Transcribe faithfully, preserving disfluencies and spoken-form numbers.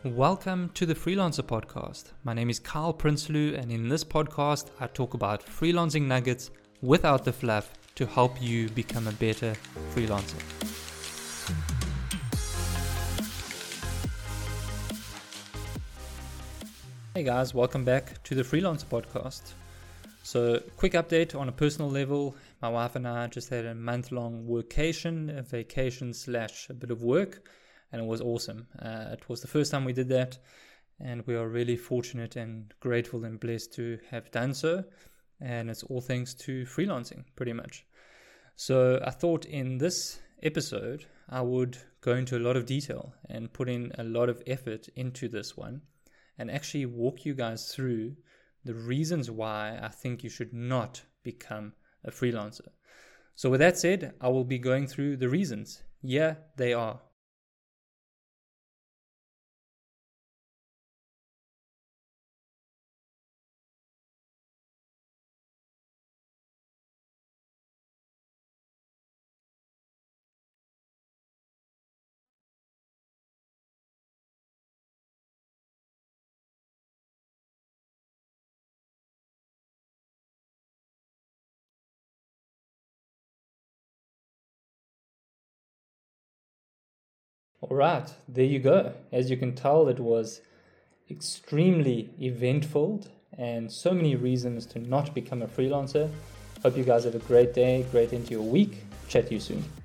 Welcome to the Freelancer Podcast. My name is Kyle Prinsloo, and in this podcast, I talk about freelancing nuggets without the fluff to help you become a better freelancer. Hey guys, welcome back to the Freelancer Podcast. So, quick update on a personal level. My wife and I just had a month-long workation, a vacation slash a bit of work. And it was awesome. Uh, it was the first time we did that, and we are really fortunate and grateful and blessed to have done so. And it's all thanks to freelancing, pretty much. So I thought in this episode, I would go into a lot of detail and put in a lot of effort into this one and actually walk you guys through the reasons why I think you should not become a freelancer. So with that said, I will be going through the reasons. Yeah, they are. All right, there you go. As you can tell, it was extremely eventful and so many reasons to not become a freelancer. Hope you guys have a great day, great into your week. Chat to you soon.